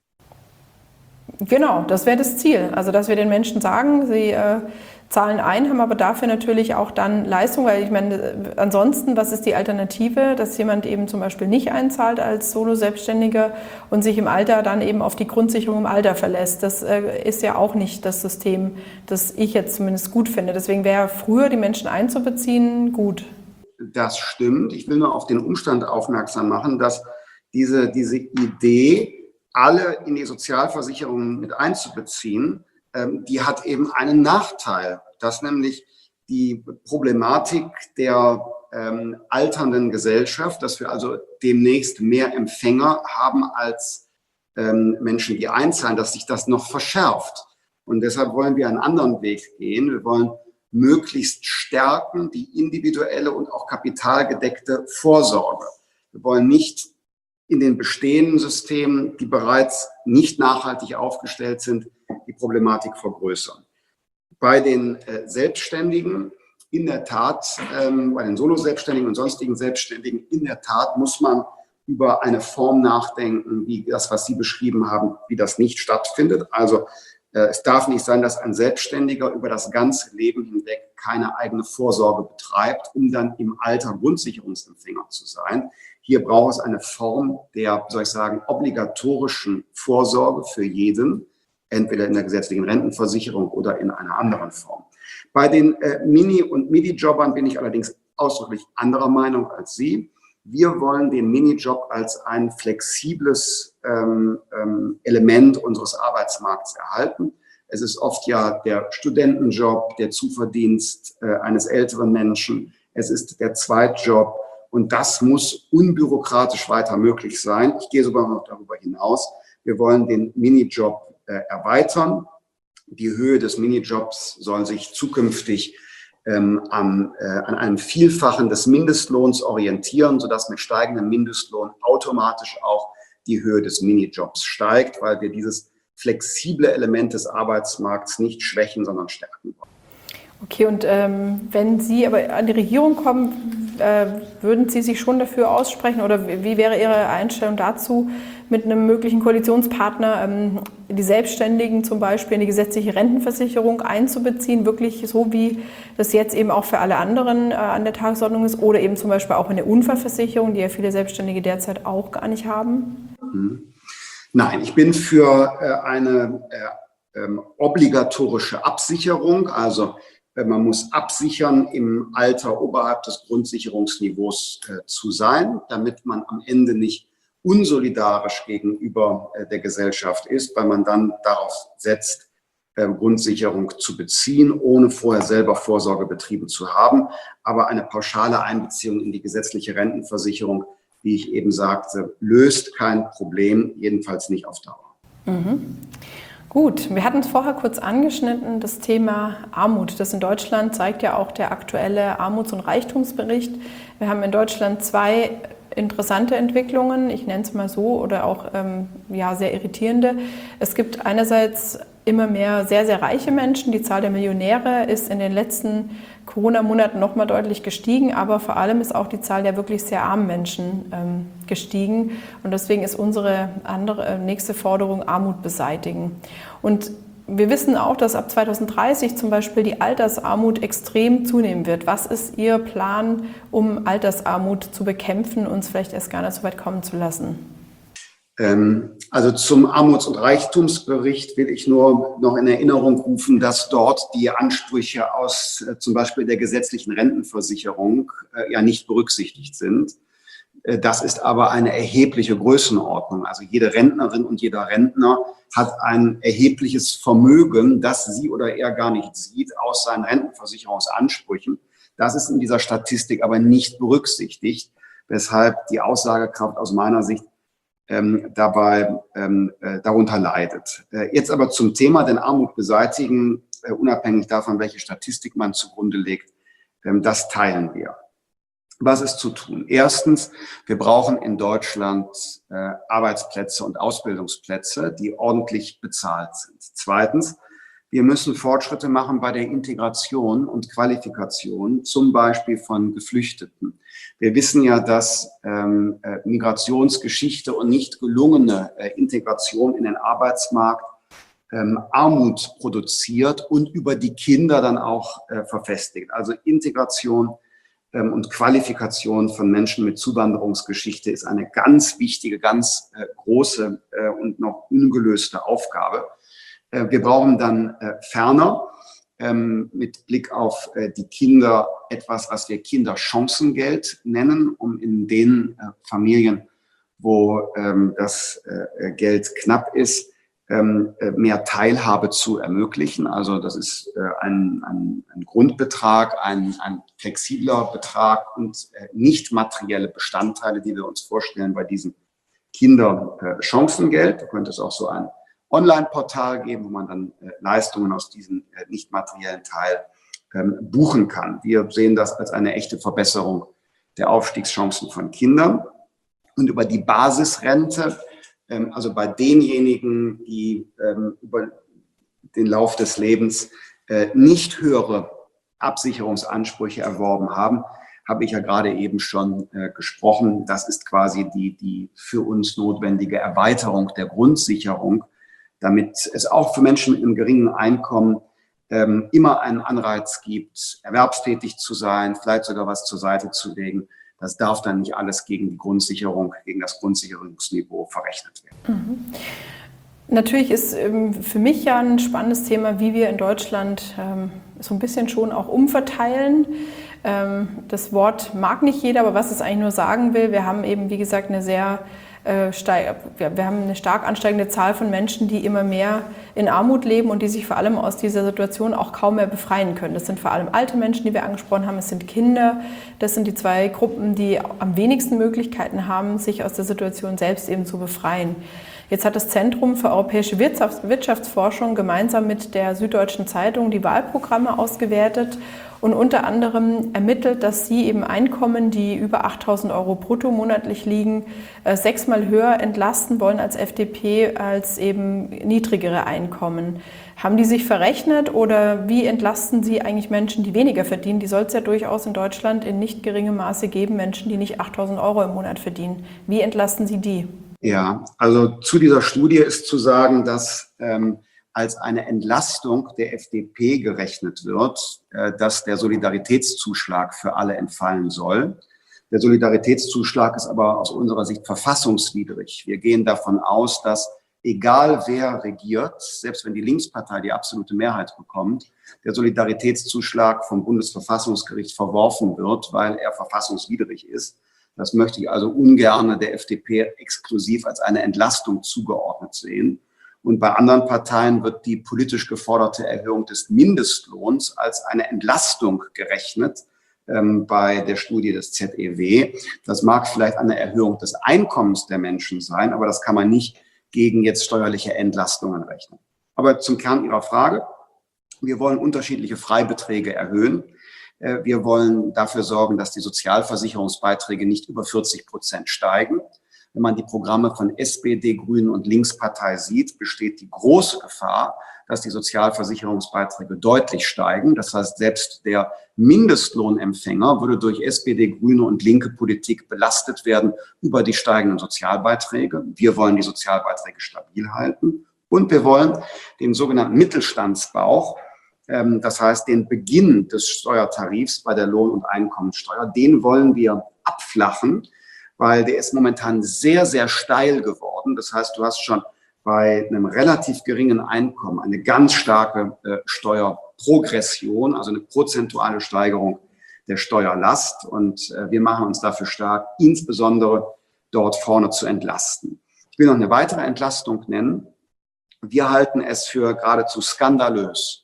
Genau, das wäre das Ziel. Also, dass wir den Menschen sagen, sie äh, zahlen ein, haben aber dafür natürlich auch dann Leistung, weil ich meine, ansonsten, was ist die Alternative, dass jemand eben zum Beispiel nicht einzahlt als Solo-Selbstständiger und sich im Alter dann eben auf die Grundsicherung im Alter verlässt. Das äh, ist ja auch nicht das System, das ich jetzt zumindest gut finde. Deswegen wäre früher die Menschen einzubeziehen gut. Das stimmt. Ich will nur auf den Umstand aufmerksam machen, dass diese, diese Idee, alle in die Sozialversicherung mit einzubeziehen, ähm, die hat eben einen Nachteil, dass nämlich die Problematik der ähm, alternden Gesellschaft, dass wir also demnächst mehr Empfänger haben als ähm, Menschen, die einzahlen, dass sich das noch verschärft. Und deshalb wollen wir einen anderen Weg gehen. Wir wollen möglichst stärken die individuelle und auch kapitalgedeckte Vorsorge. Wir wollen nicht in den bestehenden Systemen, die bereits nicht nachhaltig aufgestellt sind, die Problematik vergrößern. Bei den äh, Selbstständigen in der Tat, ähm, bei den Solo-Selbstständigen und sonstigen Selbstständigen in der Tat muss man über eine Form nachdenken, wie das, was Sie beschrieben haben, wie das nicht stattfindet. Also äh, es darf nicht sein, dass ein Selbstständiger über das ganze Leben hinweg keine eigene Vorsorge betreibt, um dann im Alter Grundsicherungsempfänger zu sein. Hier braucht es eine Form der, wie soll ich sagen, obligatorischen Vorsorge für jeden, entweder in der gesetzlichen Rentenversicherung oder in einer anderen Form. Bei den äh, Mini- und Midi-Jobbern bin ich allerdings ausdrücklich anderer Meinung als Sie. Wir wollen den Minijob als ein flexibles ähm, ähm, Element unseres Arbeitsmarkts erhalten. Es ist oft ja der Studentenjob, der Zuverdienst äh, eines älteren Menschen. Es ist der Zweitjob. Und das muss unbürokratisch weiter möglich sein. Ich gehe sogar noch darüber hinaus. Wir wollen den Minijob äh, erweitern. Die Höhe des Minijobs soll sich zukünftig ähm, an, äh, an einem Vielfachen des Mindestlohns orientieren, sodass mit steigendem Mindestlohn automatisch auch die Höhe des Minijobs steigt, weil wir dieses flexible Element des Arbeitsmarkts nicht schwächen, sondern stärken wollen. Okay, und ähm, wenn Sie aber an die Regierung kommen, äh, würden Sie sich schon dafür aussprechen oder wie wäre Ihre Einstellung dazu, mit einem möglichen Koalitionspartner ähm, die Selbstständigen zum Beispiel in die gesetzliche Rentenversicherung einzubeziehen, wirklich so wie das jetzt eben auch für alle anderen äh, an der Tagesordnung ist oder eben zum Beispiel auch eine Unfallversicherung, die ja viele Selbstständige derzeit auch gar nicht haben? Mhm. Nein, ich bin für äh, eine äh, ähm, obligatorische Absicherung, also man muss absichern, im Alter oberhalb des Grundsicherungsniveaus äh, zu sein, damit man am Ende nicht unsolidarisch gegenüber äh, der Gesellschaft ist, weil man dann darauf setzt, äh, Grundsicherung zu beziehen, ohne vorher selber Vorsorge betrieben zu haben. Aber eine pauschale Einbeziehung in die gesetzliche Rentenversicherung, wie ich eben sagte, löst kein Problem, jedenfalls nicht auf Dauer. Mhm. Gut, wir hatten es vorher kurz angeschnitten, das Thema Armut. Das in Deutschland zeigt ja auch der aktuelle Armuts- und Reichtumsbericht. Wir haben in Deutschland zwei interessante Entwicklungen, ich nenne es mal so, oder auch ähm, ja, sehr irritierende. Es gibt einerseits immer mehr sehr, sehr reiche Menschen. Die Zahl der Millionäre ist in den letzten Corona-Monaten noch mal deutlich gestiegen, aber vor allem ist auch die Zahl der wirklich sehr armen Menschen ähm, gestiegen. Und deswegen ist unsere andere, äh, nächste Forderung Armut beseitigen. Und wir wissen auch, dass ab zweitausenddreißig zum Beispiel die Altersarmut extrem zunehmen wird. Was ist Ihr Plan, um Altersarmut zu bekämpfen und uns vielleicht erst gar nicht so weit kommen zu lassen? Also zum Armuts- und Reichtumsbericht will ich nur noch in Erinnerung rufen, dass dort die Ansprüche aus äh, zum Beispiel der gesetzlichen Rentenversicherung äh, ja nicht berücksichtigt sind. Das ist aber eine erhebliche Größenordnung. Also jede Rentnerin und jeder Rentner hat ein erhebliches Vermögen, das sie oder er gar nicht sieht, aus seinen Rentenversicherungsansprüchen. Das ist in dieser Statistik aber nicht berücksichtigt, weshalb die Aussagekraft aus meiner Sicht ähm, dabei ähm, äh, darunter leidet. Äh, jetzt aber zum Thema, denn Armut beseitigen, äh, unabhängig davon, welche Statistik man zugrunde legt, ähm, das teilen wir. Was ist zu tun? Erstens, wir brauchen in Deutschland äh, Arbeitsplätze und Ausbildungsplätze, die ordentlich bezahlt sind. Zweitens, wir müssen Fortschritte machen bei der Integration und Qualifikation, zum Beispiel von Geflüchteten. Wir wissen ja, dass ähm, äh, Migrationsgeschichte und nicht gelungene äh, Integration in den Arbeitsmarkt ähm, Armut produziert und über die Kinder dann auch äh, verfestigt. Also Integration und Qualifikation von Menschen mit Zuwanderungsgeschichte ist eine ganz wichtige, ganz äh, große äh, und noch ungelöste Aufgabe. Äh, wir brauchen dann äh, ferner ähm, mit Blick auf äh, die Kinder etwas, was wir Kinderchancengeld nennen, um in den äh, Familien, wo ähm, das äh, Geld knapp ist, mehr Teilhabe zu ermöglichen. Also das ist ein, ein, ein Grundbetrag, ein, ein flexibler Betrag und nicht materielle Bestandteile, die wir uns vorstellen bei diesem Kinderchancengeld. Da könnte es auch so ein Online-Portal geben, wo man dann Leistungen aus diesem nicht materiellen Teil buchen kann. Wir sehen das als eine echte Verbesserung der Aufstiegschancen von Kindern. Und über die Basisrente, also bei denjenigen, die ähm, über den Lauf des Lebens äh, nicht höhere Absicherungsansprüche erworben haben, habe ich ja gerade eben schon äh, gesprochen. Das ist quasi die, die für uns notwendige Erweiterung der Grundsicherung, damit es auch für Menschen mit einem geringen Einkommen ähm, immer einen Anreiz gibt, erwerbstätig zu sein, vielleicht sogar was zur Seite zu legen. Das darf dann nicht alles gegen die Grundsicherung, gegen das Grundsicherungsniveau verrechnet werden. Mhm. Natürlich ist ähm, für mich ja ein spannendes Thema, wie wir in Deutschland ähm, so ein bisschen schon auch umverteilen. Ähm, das Wort mag nicht jeder, aber was es eigentlich nur sagen will, wir haben eben, wie gesagt, eine sehr äh, steig, wir, wir haben eine stark ansteigende Zahl von Menschen, die immer mehr in Armut leben und die sich vor allem aus dieser Situation auch kaum mehr befreien können. Das sind vor allem alte Menschen, die wir angesprochen haben, es sind Kinder. Das sind die zwei Gruppen, die am wenigsten Möglichkeiten haben, sich aus der Situation selbst eben zu befreien. Jetzt hat das Zentrum für europäische Wirtschafts- Wirtschaftsforschung gemeinsam mit der Süddeutschen Zeitung die Wahlprogramme ausgewertet und unter anderem ermittelt, dass sie eben Einkommen, die über achttausend Euro brutto monatlich liegen, äh, sechsmal höher entlasten wollen als F D P als eben niedrigere Einkommen. Haben die sich verrechnet oder wie entlasten sie eigentlich Menschen, die weniger verdienen? Die soll es ja durchaus in Deutschland in nicht geringem Maße geben, Menschen, die nicht achttausend Euro im Monat verdienen. Wie entlasten Sie die? Ja, also zu dieser Studie ist zu sagen, dass ähm, als eine Entlastung der F D P gerechnet wird, äh, dass der Solidaritätszuschlag für alle entfallen soll. Der Solidaritätszuschlag ist aber aus unserer Sicht verfassungswidrig. Wir gehen davon aus, dass egal wer regiert, selbst wenn die Linkspartei die absolute Mehrheit bekommt, der Solidaritätszuschlag vom Bundesverfassungsgericht verworfen wird, weil er verfassungswidrig ist. Das möchte ich also ungern der F D P exklusiv als eine Entlastung zugeordnet sehen. Und bei anderen Parteien wird die politisch geforderte Erhöhung des Mindestlohns als eine Entlastung gerechnet, ähm, bei der Studie des Z E W. Das mag vielleicht eine Erhöhung des Einkommens der Menschen sein, aber das kann man nicht gegen jetzt steuerliche Entlastungen rechnen. Aber zum Kern Ihrer Frage. Wir wollen unterschiedliche Freibeträge erhöhen. Wir wollen dafür sorgen, dass die Sozialversicherungsbeiträge nicht über vierzig Prozent steigen. Wenn man die Programme von S P D, Grünen und Linkspartei sieht, besteht die große Gefahr, dass die Sozialversicherungsbeiträge deutlich steigen. Das heißt, selbst der Mindestlohnempfänger würde durch S P D, Grüne und linke Politik belastet werden über die steigenden Sozialbeiträge. Wir wollen die Sozialbeiträge stabil halten und wir wollen den sogenannten Mittelstandsbauch, das heißt, den Beginn des Steuertarifs bei der Lohn- und Einkommensteuer, den wollen wir abflachen, weil der ist momentan sehr, sehr steil geworden. Das heißt, du hast schon bei einem relativ geringen Einkommen eine ganz starke äh, Steuerprogression, also eine prozentuale Steigerung der Steuerlast. Und äh, wir machen uns dafür stark, insbesondere dort vorne zu entlasten. Ich will noch eine weitere Entlastung nennen. Wir halten es für geradezu skandalös,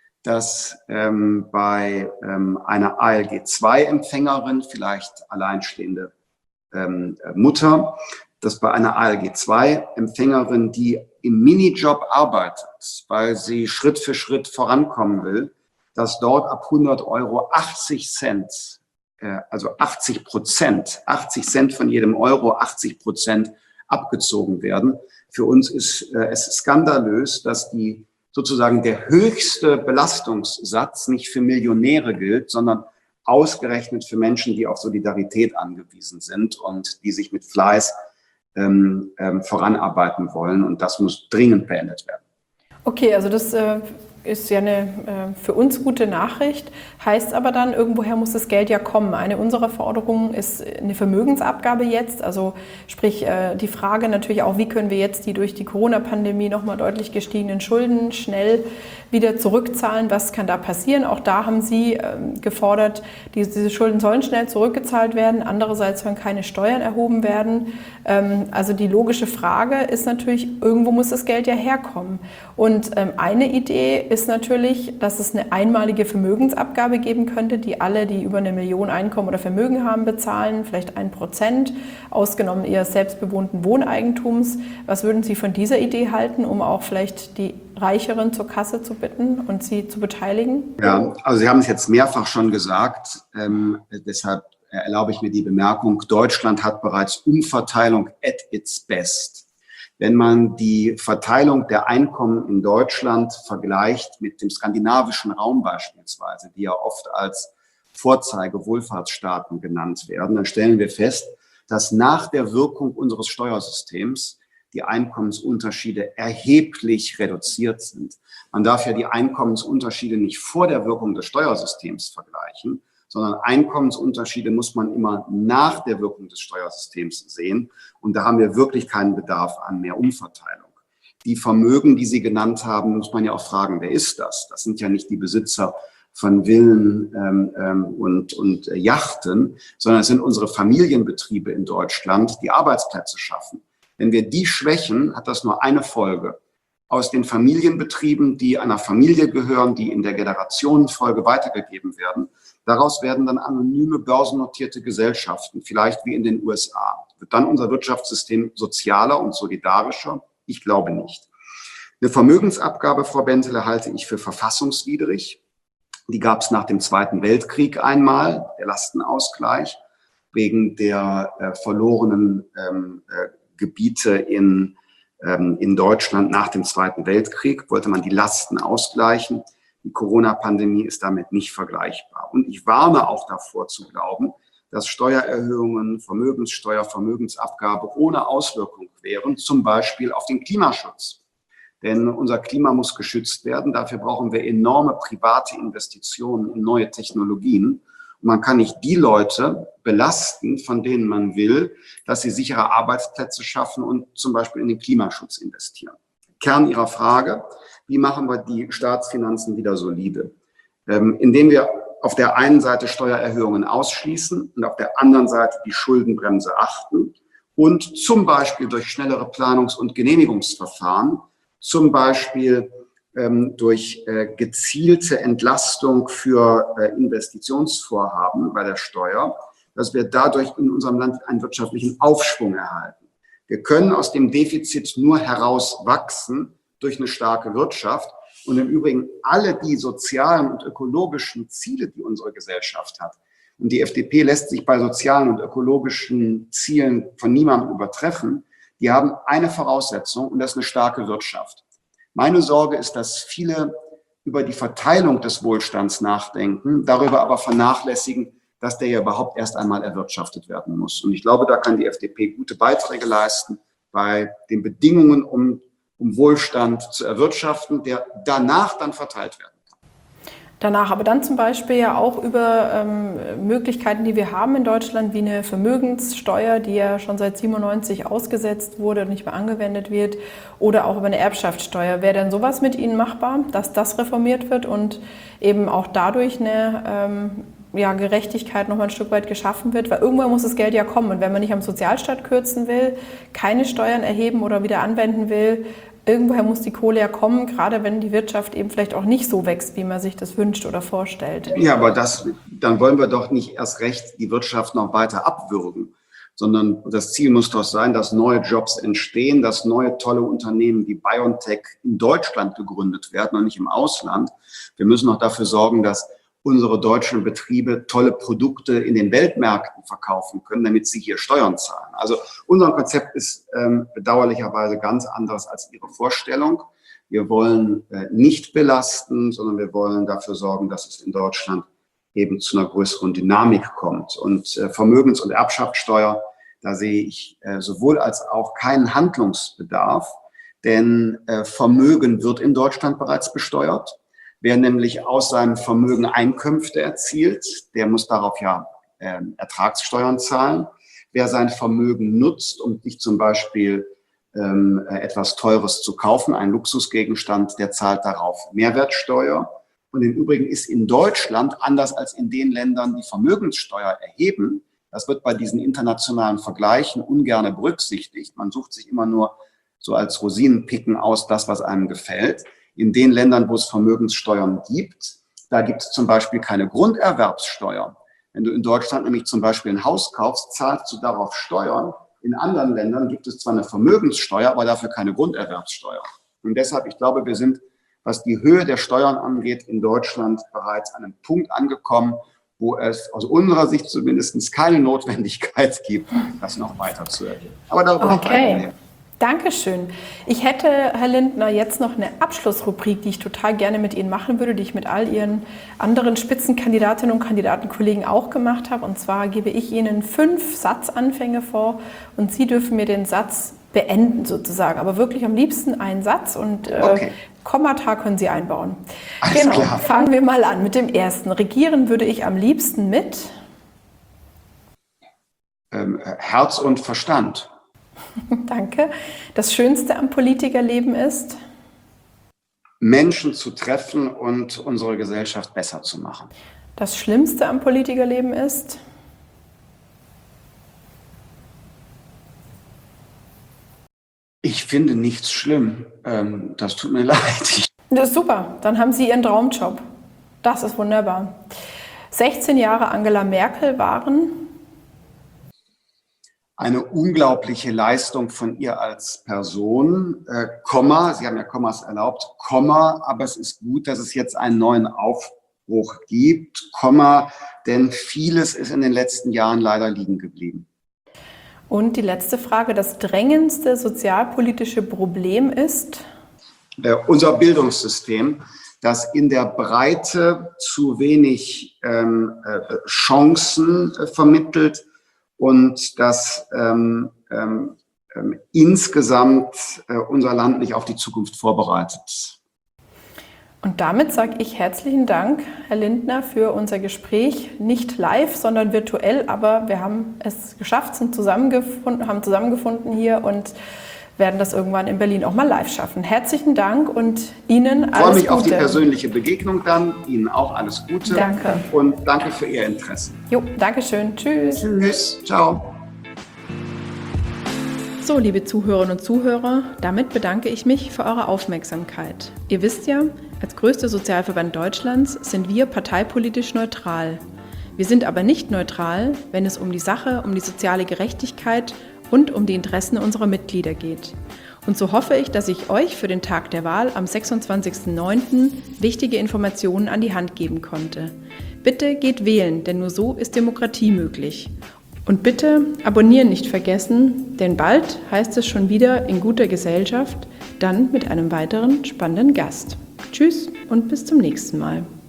dass ähm, bei ähm, einer A L G zwei Empfängerin, vielleicht alleinstehende ähm, Mutter, dass bei einer A L G zwei Empfängerin, die im Minijob arbeitet, weil sie Schritt für Schritt vorankommen will, dass dort ab hundert Euro achtzig Cent, äh, also achtzig Prozent, achtzig Cent von jedem Euro, achtzig Prozent abgezogen werden. Für uns ist äh, es skandalös, dass die sozusagen der höchste Belastungssatz nicht für Millionäre gilt, sondern ausgerechnet für Menschen, die auf Solidarität angewiesen sind und die sich mit Fleiß ähm, ähm, voranarbeiten wollen. Und das muss dringend beendet werden. Okay, also das äh, ist ja eine äh, für uns gute Nachricht, heißt aber dann, irgendwoher muss das Geld ja kommen. Eine unserer Forderungen ist eine Vermögensabgabe jetzt, also sprich äh, die Frage natürlich auch, wie können wir jetzt die durch die Corona-Pandemie nochmal deutlich gestiegenen Schulden schnell wieder zurückzahlen, was kann da passieren? Auch da haben Sie äh, gefordert, die, diese Schulden sollen schnell zurückgezahlt werden, andererseits sollen keine Steuern erhoben werden. Ähm, also die logische Frage ist natürlich, irgendwo muss das Geld ja herkommen. Und ähm, eine Idee ist natürlich, dass es eine einmalige Vermögensabgabe geben könnte, die alle, die über eine Million Einkommen oder Vermögen haben, bezahlen, vielleicht ein Prozent, ausgenommen ihres selbstbewohnten Wohneigentums. Was würden Sie von dieser Idee halten, um auch vielleicht die Reicheren zur Kasse zu bitten und sie zu beteiligen? Ja, also Sie haben es jetzt mehrfach schon gesagt, ähm, deshalb erlaube ich mir die Bemerkung, Deutschland hat bereits Umverteilung at its best. Wenn man die Verteilung der Einkommen in Deutschland vergleicht mit dem skandinavischen Raum beispielsweise, die ja oft als Vorzeige-Wohlfahrtsstaaten genannt werden, dann stellen wir fest, dass nach der Wirkung unseres Steuersystems die Einkommensunterschiede erheblich reduziert sind. Man darf ja die Einkommensunterschiede nicht vor der Wirkung des Steuersystems vergleichen, sondern Einkommensunterschiede muss man immer nach der Wirkung des Steuersystems sehen. Und da haben wir wirklich keinen Bedarf an mehr Umverteilung. Die Vermögen, die Sie genannt haben, muss man ja auch fragen, wer ist das? Das sind ja nicht die Besitzer von Villen ähm, ähm, und, und äh, Yachten, sondern es sind unsere Familienbetriebe in Deutschland, die Arbeitsplätze schaffen. Wenn wir die schwächen, hat das nur eine Folge. Aus den Familienbetrieben, die einer Familie gehören, die in der Generationenfolge weitergegeben werden, daraus werden dann anonyme börsennotierte Gesellschaften, vielleicht wie in den U S A. Wird dann unser Wirtschaftssystem sozialer und solidarischer? Ich glaube nicht. Eine Vermögensabgabe, Frau Benteler, halte ich für verfassungswidrig. Die gab es nach dem Zweiten Weltkrieg einmal, der Lastenausgleich, wegen der äh, verlorenen ähm, äh, Gebiete in, ähm, in Deutschland nach dem Zweiten Weltkrieg, wollte man die Lasten ausgleichen. Die Corona-Pandemie ist damit nicht vergleichbar. Und ich warne auch davor zu glauben, dass Steuererhöhungen, Vermögenssteuer, Vermögensabgabe ohne Auswirkung wären, zum Beispiel auf den Klimaschutz. Denn unser Klima muss geschützt werden. Dafür brauchen wir enorme private Investitionen in neue Technologien. Und man kann nicht die Leute belasten, von denen man will, dass sie sichere Arbeitsplätze schaffen und zum Beispiel in den Klimaschutz investieren. Kern Ihrer Frage: Wie machen wir die Staatsfinanzen wieder solide? Ähm, indem wir auf der einen Seite Steuererhöhungen ausschließen und auf der anderen Seite die Schuldenbremse achten und zum Beispiel durch schnellere Planungs- und Genehmigungsverfahren, zum Beispiel ähm, durch äh, gezielte Entlastung für äh, Investitionsvorhaben bei der Steuer, dass wir dadurch in unserem Land einen wirtschaftlichen Aufschwung erhalten. Wir können aus dem Defizit nur herauswachsen durch eine starke Wirtschaft. Und im Übrigen alle die sozialen und ökologischen Ziele, die unsere Gesellschaft hat. Und die F D P lässt sich bei sozialen und ökologischen Zielen von niemandem übertreffen. Die haben eine Voraussetzung, und das ist eine starke Wirtschaft. Meine Sorge ist, dass viele über die Verteilung des Wohlstands nachdenken, darüber aber vernachlässigen, dass der ja überhaupt erst einmal erwirtschaftet werden muss. Und ich glaube, da kann die F D P gute Beiträge leisten bei den Bedingungen, um um Wohlstand zu erwirtschaften, der danach dann verteilt werden kann. Danach aber dann zum Beispiel ja auch über ähm, Möglichkeiten, die wir haben in Deutschland, wie eine Vermögenssteuer, die ja schon seit siebenundneunzig ausgesetzt wurde und nicht mehr angewendet wird, oder auch über eine Erbschaftssteuer. Wäre denn sowas mit Ihnen machbar, dass das reformiert wird und eben auch dadurch eine, ähm, ja, Gerechtigkeit noch mal ein Stück weit geschaffen wird, weil irgendwann muss das Geld ja kommen. Und wenn man nicht am Sozialstaat kürzen will, keine Steuern erheben oder wieder anwenden will, irgendwoher muss die Kohle ja kommen, gerade wenn die Wirtschaft eben vielleicht auch nicht so wächst, wie man sich das wünscht oder vorstellt. Ja, aber das, dann wollen wir doch nicht erst recht die Wirtschaft noch weiter abwürgen, sondern das Ziel muss doch sein, dass neue Jobs entstehen, dass neue tolle Unternehmen wie BioNTech in Deutschland gegründet werden und nicht im Ausland. Wir müssen auch dafür sorgen, dass unsere deutschen Betriebe tolle Produkte in den Weltmärkten verkaufen können, damit sie hier Steuern zahlen. Also unser Konzept ist ähm, bedauerlicherweise ganz anderes als Ihre Vorstellung. Wir wollen äh, nicht belasten, sondern wir wollen dafür sorgen, dass es in Deutschland eben zu einer größeren Dynamik kommt. Und äh, Vermögens- und Erbschaftssteuer, da sehe ich äh, sowohl als auch keinen Handlungsbedarf, denn äh, Vermögen wird in Deutschland bereits besteuert. Wer nämlich aus seinem Vermögen Einkünfte erzielt, der muss darauf ja äh, Ertragssteuern zahlen. Wer sein Vermögen nutzt, um sich zum Beispiel ähm, etwas Teures zu kaufen, ein Luxusgegenstand, der zahlt darauf Mehrwertsteuer. Und im Übrigen ist in Deutschland, anders als in den Ländern, die Vermögenssteuer erheben, das wird bei diesen internationalen Vergleichen ungern berücksichtigt. Man sucht sich immer nur so als Rosinenpicken aus, das, was einem gefällt. In den Ländern, wo es Vermögenssteuern gibt, da gibt es zum Beispiel keine Grunderwerbssteuer. Wenn du in Deutschland nämlich zum Beispiel ein Haus kaufst, zahlst du darauf Steuern. In anderen Ländern gibt es zwar eine Vermögenssteuer, aber dafür keine Grunderwerbssteuer. Und deshalb, ich glaube, wir sind, was die Höhe der Steuern angeht, in Deutschland bereits an einem Punkt angekommen, wo es aus unserer Sicht zumindest keine Notwendigkeit gibt, das noch weiter zu erhöhen. Aber darüber okay. Dankeschön. Ich hätte, Herr Lindner, jetzt noch eine Abschlussrubrik, die ich total gerne mit Ihnen machen würde, die ich mit all Ihren anderen Spitzenkandidatinnen und Kandidatenkollegen auch gemacht habe. Und zwar gebe ich Ihnen fünf Satzanfänge vor und Sie dürfen mir den Satz beenden sozusagen, aber wirklich am liebsten einen Satz und äh, okay. Kommata können Sie einbauen. Alles genau, klar. Fangen wir mal an mit dem ersten. Regieren würde ich am liebsten mit ähm, Herz und Verstand. Danke. Das Schönste am Politikerleben ist? Menschen zu treffen und unsere Gesellschaft besser zu machen. Das Schlimmste am Politikerleben ist? Ich finde nichts schlimm. Ähm, das tut mir leid. Das ist super. Dann haben Sie Ihren Traumjob. Das ist wunderbar. sechzehn Jahre Angela Merkel waren? Eine unglaubliche Leistung von ihr als Person, äh, Komma, Sie haben ja Kommas erlaubt, Komma, aber es ist gut, dass es jetzt einen neuen Aufbruch gibt, Komma, denn vieles ist in den letzten Jahren leider liegen geblieben. Und die letzte Frage, das drängendste sozialpolitische Problem ist? Äh, unser Bildungssystem, das in der Breite zu wenig ähm, äh, Chancen äh, vermittelt, und das ähm, ähm, ähm, insgesamt äh, unser Land nicht auf die Zukunft vorbereitet. Und damit sage ich herzlichen Dank, Herr Lindner, für unser Gespräch. Nicht live, sondern virtuell, aber wir haben es geschafft, sind zusammengefunden, haben zusammengefunden hier und werden das irgendwann in Berlin auch mal live schaffen. Herzlichen Dank und Ihnen alles Gute. Ich freue mich auf die persönliche Begegnung dann. Ihnen auch alles Gute. Danke. Und danke für Ihr Interesse. Jo, danke schön. Tschüss. Tschüss. Ciao. So, liebe Zuhörerinnen und Zuhörer, damit bedanke ich mich für eure Aufmerksamkeit. Ihr wisst ja, als größter Sozialverband Deutschlands sind wir parteipolitisch neutral. Wir sind aber nicht neutral, wenn es um die Sache, um die soziale Gerechtigkeit und um die Interessen unserer Mitglieder geht. Und so hoffe ich, dass ich euch für den Tag der Wahl am sechsundzwanzigsten neunten wichtige Informationen an die Hand geben konnte. Bitte geht wählen, denn nur so ist Demokratie möglich. Und bitte abonnieren nicht vergessen, denn bald heißt es schon wieder in guter Gesellschaft, dann mit einem weiteren spannenden Gast. Tschüss und bis zum nächsten Mal.